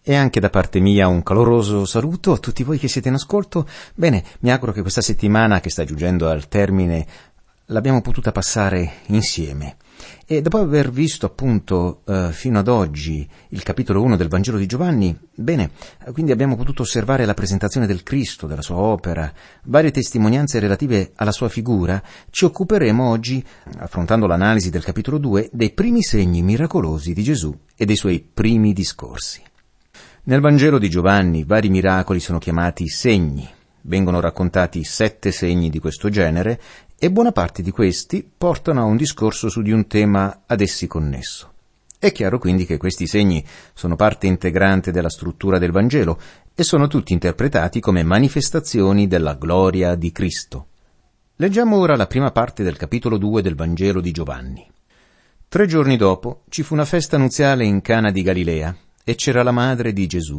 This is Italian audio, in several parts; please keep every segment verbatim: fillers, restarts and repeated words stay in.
E anche da parte mia un caloroso saluto a tutti voi che siete in ascolto. Bene, mi auguro che questa settimana che sta giungendo al termine l'abbiamo potuta passare insieme. E dopo aver visto appunto eh, fino ad oggi il capitolo uno del Vangelo di Giovanni, bene, quindi abbiamo potuto osservare la presentazione del Cristo, della sua opera, varie testimonianze relative alla sua figura. Ci occuperemo oggi, affrontando l'analisi del capitolo due, dei primi segni miracolosi di Gesù e dei suoi primi discorsi. Nel Vangelo di Giovanni vari miracoli sono chiamati segni. Vengono raccontati sette segni di questo genere e buona parte di questi portano a un discorso su di un tema ad essi connesso. È chiaro quindi che questi segni sono parte integrante della struttura del Vangelo e sono tutti interpretati come manifestazioni della gloria di Cristo. Leggiamo ora la prima parte del capitolo due del Vangelo di Giovanni. Tre giorni dopo ci fu una festa nuziale in Cana di Galilea e c'era la madre di Gesù.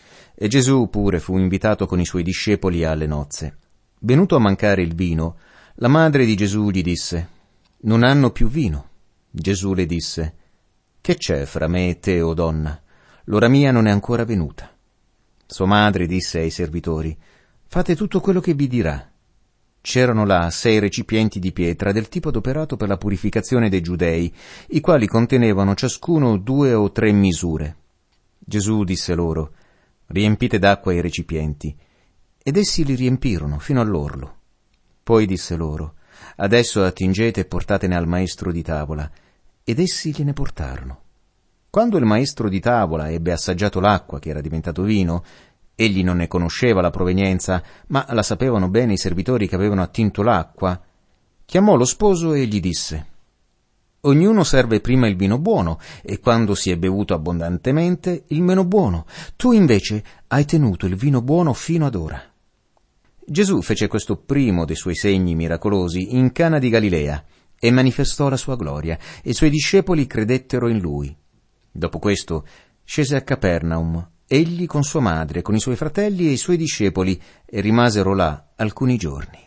E Gesù pure fu invitato con i suoi discepoli alle nozze. Venuto a mancare il vino, la madre di Gesù gli disse: «Non hanno più vino». Gesù le disse: «Che c'è fra me e te, o donna? L'ora mia non è ancora venuta». Sua madre disse ai servitori: «Fate tutto quello che vi dirà». C'erano là sei recipienti di pietra del tipo adoperato per la purificazione dei giudei, i quali contenevano ciascuno due o tre misure. Gesù disse loro: «Riempite d'acqua i recipienti». Ed essi li riempirono fino all'orlo. Poi disse loro: «Adesso attingete e portatene al maestro di tavola». Ed essi gliene portarono. Quando il maestro di tavola ebbe assaggiato l'acqua che era diventato vino, egli non ne conosceva la provenienza, ma la sapevano bene i servitori che avevano attinto l'acqua, chiamò lo sposo e gli disse: «Ognuno serve prima il vino buono e quando si è bevuto abbondantemente il meno buono. Tu invece hai tenuto il vino buono fino ad ora». Gesù fece questo primo dei suoi segni miracolosi in Cana di Galilea e manifestò la sua gloria, e i suoi discepoli credettero in lui. Dopo questo scese a Capernaum, egli con sua madre, con i suoi fratelli e i suoi discepoli, e rimasero là alcuni giorni.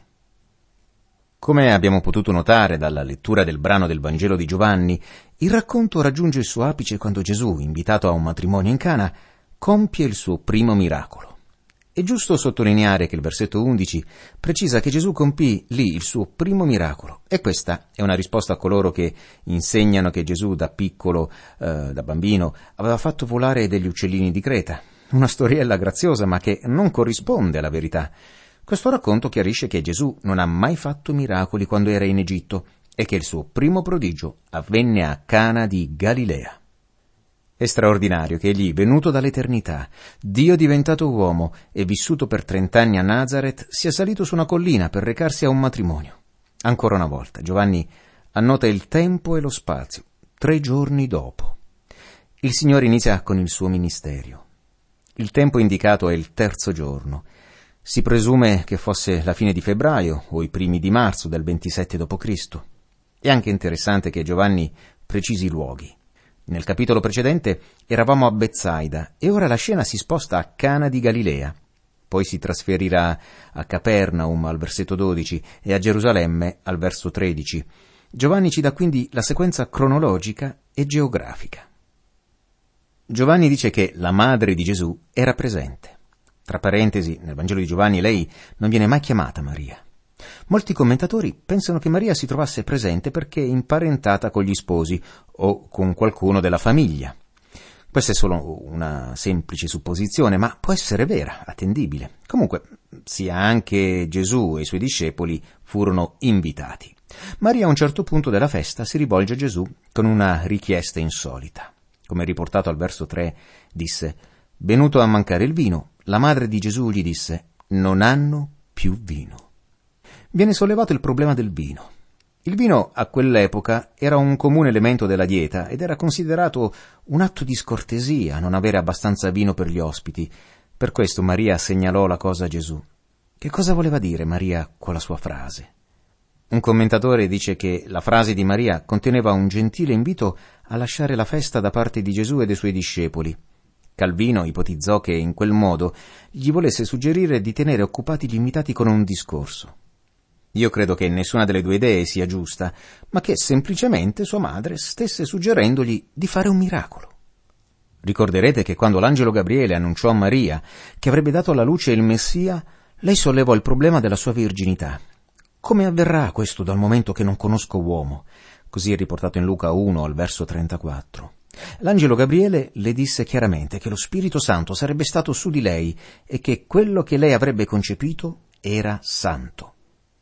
Come abbiamo potuto notare dalla lettura del brano del Vangelo di Giovanni, il racconto raggiunge il suo apice quando Gesù, invitato a un matrimonio in Cana, compie il suo primo miracolo. È giusto sottolineare che il versetto undici precisa che Gesù compì lì il suo primo miracolo, e questa è una risposta a coloro che insegnano che Gesù da piccolo, eh, da bambino, aveva fatto volare degli uccellini di Creta. Una storiella graziosa, ma che non corrisponde alla verità. Questo racconto chiarisce che Gesù non ha mai fatto miracoli quando era in Egitto e che il suo primo prodigio avvenne a Cana di Galilea. È straordinario che egli, venuto dall'eternità, Dio diventato uomo e vissuto per trent'anni a Nazareth, sia salito su una collina per recarsi a un matrimonio. Ancora una volta, Giovanni annota il tempo e lo spazio, tre giorni dopo. Il Signore inizia con il suo ministero. Il tempo indicato è il terzo giorno. Si presume che fosse la fine di febbraio o i primi di marzo del ventisette dopo Cristo. È anche interessante che Giovanni precisi i luoghi. Nel capitolo precedente eravamo a Betsaida e ora la scena si sposta a Cana di Galilea. Poi si trasferirà a Capernaum al versetto dodici e a Gerusalemme al verso tredici. Giovanni ci dà quindi la sequenza cronologica e geografica. Giovanni dice che la madre di Gesù era presente. Tra parentesi, nel Vangelo di Giovanni lei non viene mai chiamata Maria. Molti commentatori pensano che Maria si trovasse presente perché imparentata con gli sposi o con qualcuno della famiglia. Questa è solo una semplice supposizione, ma può essere vera, attendibile. Comunque, sia anche Gesù e i suoi discepoli furono invitati. Maria a un certo punto della festa si rivolge a Gesù con una richiesta insolita. Come riportato al verso tre, disse: «Venuto a mancare il vino, la madre di Gesù gli disse: non hanno più vino». Viene sollevato il problema del vino. Il vino a quell'epoca era un comune elemento della dieta ed era considerato un atto di scortesia non avere abbastanza vino per gli ospiti. Per questo Maria segnalò la cosa a Gesù. Che cosa voleva dire Maria con la sua frase? Un commentatore dice che la frase di Maria conteneva un gentile invito a lasciare la festa da parte di Gesù e dei suoi discepoli. Calvino ipotizzò che in quel modo gli volesse suggerire di tenere occupati gli invitati con un discorso. Io credo che nessuna delle due idee sia giusta, ma che semplicemente sua madre stesse suggerendogli di fare un miracolo. Ricorderete che quando l'angelo Gabriele annunciò a Maria che avrebbe dato alla luce il Messia, lei sollevò il problema della sua verginità. Come avverrà questo dal momento che non conosco uomo? Così è riportato in Luca uno al verso trentaquattro. L'angelo Gabriele le disse chiaramente che lo Spirito Santo sarebbe stato su di lei e che quello che lei avrebbe concepito era santo.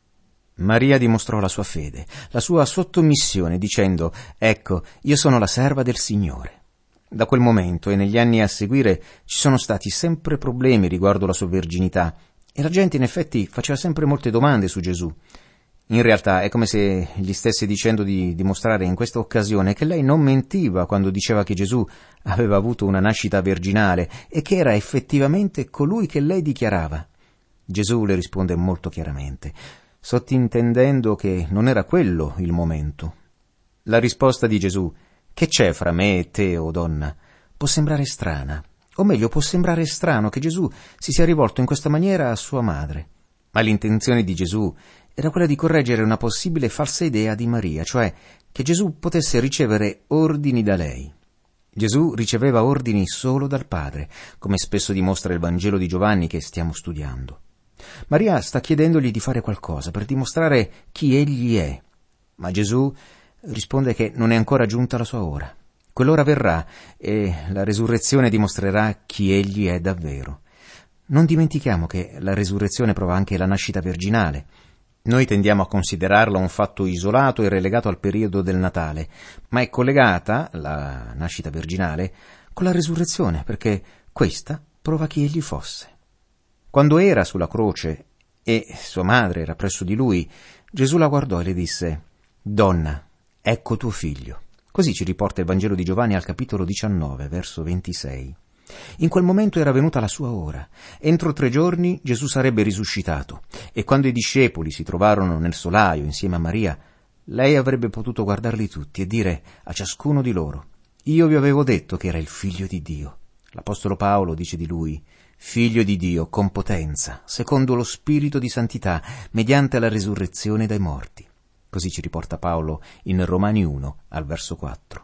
Maria dimostrò la sua fede, la sua sottomissione, dicendo: «Ecco, io sono la serva del Signore». Da quel momento e negli anni a seguire ci sono stati sempre problemi riguardo la sua verginità e la gente in effetti faceva sempre molte domande su Gesù. In realtà è come se gli stesse dicendo di dimostrare in questa occasione che lei non mentiva quando diceva che Gesù aveva avuto una nascita virginale e che era effettivamente colui che lei dichiarava. Gesù le risponde molto chiaramente, sottintendendo che non era quello il momento. La risposta di Gesù: «Che c'è fra me e te, o donna?» può sembrare strana, o meglio può sembrare strano che Gesù si sia rivolto in questa maniera a sua madre. Ma l'intenzione di Gesù era quella di correggere una possibile falsa idea di Maria, cioè che Gesù potesse ricevere ordini da lei. Gesù riceveva ordini solo dal Padre, come spesso dimostra il Vangelo di Giovanni che stiamo studiando. Maria sta chiedendogli di fare qualcosa per dimostrare chi egli è, ma Gesù risponde che non è ancora giunta la sua ora. Quell'ora verrà e la resurrezione dimostrerà chi egli è davvero. Non dimentichiamo che la resurrezione prova anche la nascita virginale. Noi tendiamo a considerarla un fatto isolato e relegato al periodo del Natale, ma è collegata, la nascita virginale, con la resurrezione, perché questa prova chi egli fosse. Quando era sulla croce e sua madre era presso di lui, Gesù la guardò e le disse: «Donna, ecco tuo figlio». Così ci riporta il Vangelo di Giovanni al capitolo diciannove, verso ventisei. In quel momento era venuta la sua ora. Entro tre giorni Gesù sarebbe risuscitato, e quando i discepoli si trovarono nel solaio insieme a Maria, lei avrebbe potuto guardarli tutti e dire a ciascuno di loro: «Io vi avevo detto che era il figlio di Dio». L'apostolo Paolo dice di lui: «Figlio di Dio con potenza, secondo lo spirito di santità, mediante la resurrezione dai morti». Così ci riporta Paolo in Romani uno al verso quattro.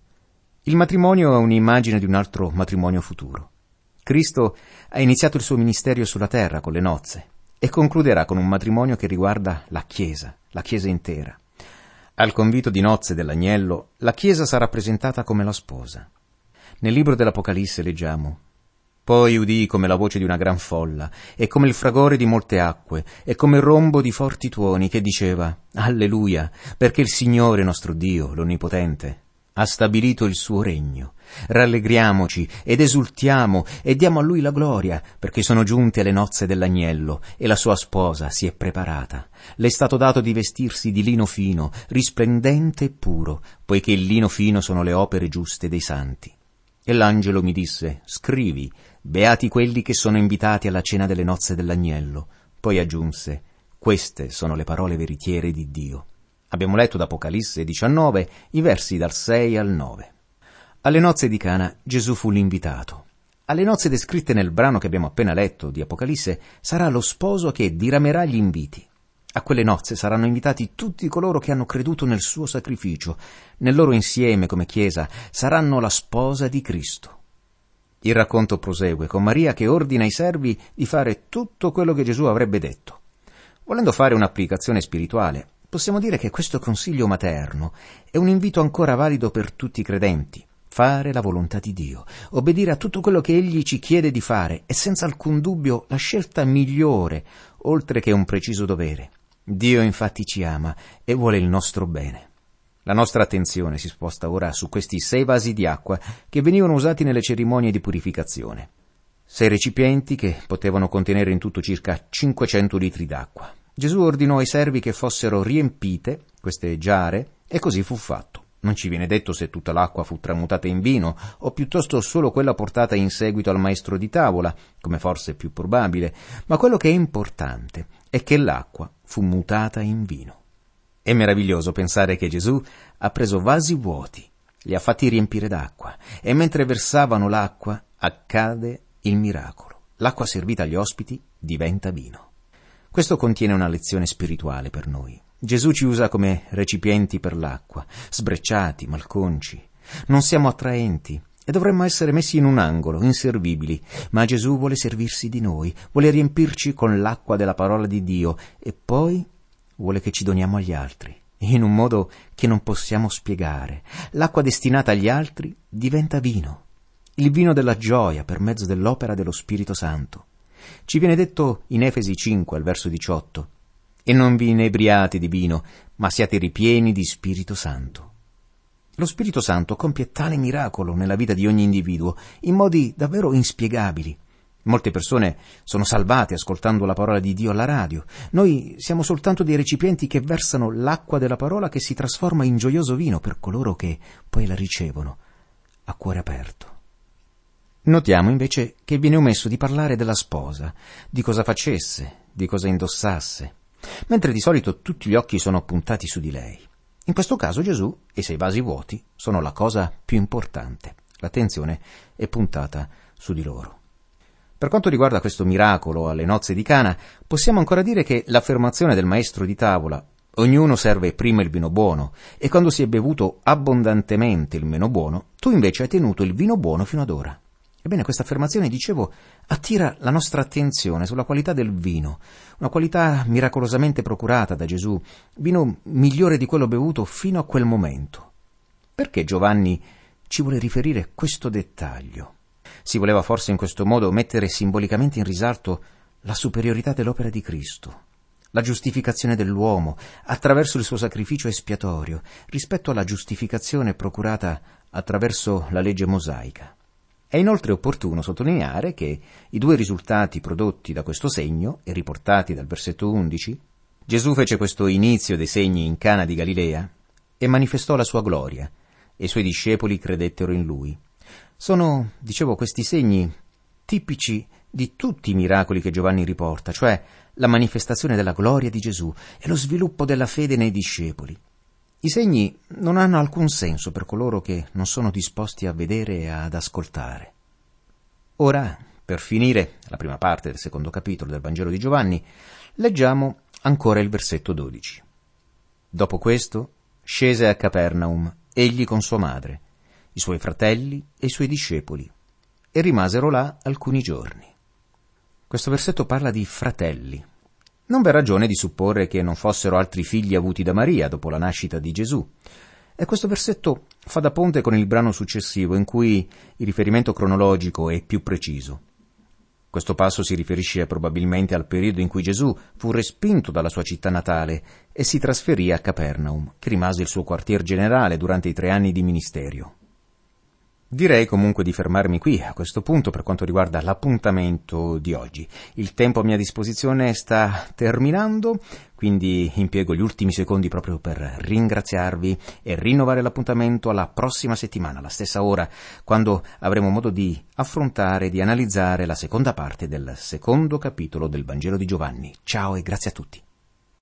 Il matrimonio è un'immagine di un altro matrimonio futuro. Cristo ha iniziato il suo ministero sulla terra con le nozze e concluderà con un matrimonio che riguarda la Chiesa, la Chiesa intera. Al convito di nozze dell'agnello, la Chiesa sarà presentata come la sposa. Nel libro dell'Apocalisse leggiamo: «Poi udii come la voce di una gran folla, e come il fragore di molte acque, e come il rombo di forti tuoni, che diceva: Alleluia, perché il Signore nostro Dio, l'Onnipotente, ha stabilito il suo regno. Rallegriamoci ed esultiamo e diamo a Lui la gloria, perché sono giunte le nozze dell'agnello e la sua sposa si è preparata. Le è stato dato di vestirsi di lino fino, risplendente e puro, poiché il lino fino sono le opere giuste dei santi. E l'angelo mi disse: Scrivi, beati quelli che sono invitati alla cena delle nozze dell'agnello. Poi aggiunse: Queste sono le parole veritiere di Dio. Abbiamo letto da Apocalisse diciannove i versi dal sei al nove. Alle nozze di Cana Gesù fu l'invitato. Alle nozze descritte nel brano che abbiamo appena letto di Apocalisse sarà lo sposo che diramerà gli inviti. A quelle nozze saranno invitati tutti coloro che hanno creduto nel suo sacrificio. Nel loro insieme come Chiesa saranno la sposa di Cristo. Il racconto prosegue con Maria che ordina ai servi di fare tutto quello che Gesù avrebbe detto. Volendo fare un'applicazione spirituale, possiamo dire che questo consiglio materno è un invito ancora valido per tutti i credenti. Fare la volontà di Dio, obbedire a tutto quello che Egli ci chiede di fare è senza alcun dubbio la scelta migliore, oltre che un preciso dovere. Dio infatti ci ama e vuole il nostro bene. La nostra attenzione si sposta ora su questi sei vasi di acqua che venivano usati nelle cerimonie di purificazione. Sei recipienti che potevano contenere in tutto circa cinquecento litri d'acqua. Gesù ordinò ai servi che fossero riempite queste giare e così fu fatto. Non ci viene detto se tutta l'acqua fu tramutata in vino o piuttosto solo quella portata in seguito al maestro di tavola, come forse è più probabile, ma quello che è importante è che l'acqua fu mutata in vino. È meraviglioso pensare che Gesù ha preso vasi vuoti, li ha fatti riempire d'acqua e mentre versavano l'acqua accade il miracolo. L'acqua servita agli ospiti diventa vino. Questo contiene una lezione spirituale per noi. Gesù ci usa come recipienti per l'acqua, sbrecciati, malconci. Non siamo attraenti e dovremmo essere messi in un angolo, inservibili, ma Gesù vuole servirsi di noi, vuole riempirci con l'acqua della parola di Dio e poi vuole che ci doniamo agli altri, in un modo che non possiamo spiegare. L'acqua destinata agli altri diventa vino, il vino della gioia per mezzo dell'opera dello Spirito Santo. Ci viene detto in Efesi cinque, al verso diciotto, «E non vi inebriate di vino, ma siate ripieni di Spirito Santo». Lo Spirito Santo compie tale miracolo nella vita di ogni individuo, in modi davvero inspiegabili. Molte persone sono salvate ascoltando la parola di Dio alla radio. Noi siamo soltanto dei recipienti che versano l'acqua della parola che si trasforma in gioioso vino per coloro che poi la ricevono a cuore aperto. Notiamo invece che viene omesso di parlare della sposa, di cosa facesse, di cosa indossasse, mentre di solito tutti gli occhi sono puntati su di lei. In questo caso Gesù e i sei vasi vuoti sono la cosa più importante. L'attenzione è puntata su di loro. Per quanto riguarda questo miracolo alle nozze di Cana, possiamo ancora dire che l'affermazione del maestro di tavola, ognuno serve prima il vino buono, e quando si è bevuto abbondantemente il meno buono, tu invece hai tenuto il vino buono fino ad ora. Ebbene, questa affermazione, dicevo, attira la nostra attenzione sulla qualità del vino, una qualità miracolosamente procurata da Gesù, vino migliore di quello bevuto fino a quel momento. Perché Giovanni ci vuole riferire questo dettaglio? Si voleva forse in questo modo mettere simbolicamente in risalto la superiorità dell'opera di Cristo, la giustificazione dell'uomo attraverso il suo sacrificio espiatorio rispetto alla giustificazione procurata attraverso la legge mosaica. È inoltre opportuno sottolineare che i due risultati prodotti da questo segno e riportati dal versetto undici, Gesù fece questo inizio dei segni in Cana di Galilea e manifestò la sua gloria, e i suoi discepoli credettero in lui. Sono, dicevo, questi segni tipici di tutti i miracoli che Giovanni riporta, cioè la manifestazione della gloria di Gesù e lo sviluppo della fede nei discepoli. I segni non hanno alcun senso per coloro che non sono disposti a vedere e ad ascoltare. Ora, per finire la prima parte del secondo capitolo del Vangelo di Giovanni, leggiamo ancora il versetto dodici. Dopo questo scese a Capernaum egli con sua madre, i suoi fratelli e i suoi discepoli, e rimasero là alcuni giorni. Questo versetto parla di fratelli. Non v'è ragione di supporre che non fossero altri figli avuti da Maria dopo la nascita di Gesù. E questo versetto fa da ponte con il brano successivo, in cui il riferimento cronologico è più preciso. Questo passo si riferisce probabilmente al periodo in cui Gesù fu respinto dalla sua città natale e si trasferì a Capernaum, che rimase il suo quartier generale durante i tre anni di ministerio. Direi comunque di fermarmi qui a questo punto per quanto riguarda l'appuntamento di oggi. Il tempo a mia disposizione sta terminando, quindi impiego gli ultimi secondi proprio per ringraziarvi e rinnovare l'appuntamento alla prossima settimana, alla stessa ora, quando avremo modo di affrontare, di analizzare la seconda parte del secondo capitolo del Vangelo di Giovanni. Ciao e grazie a tutti.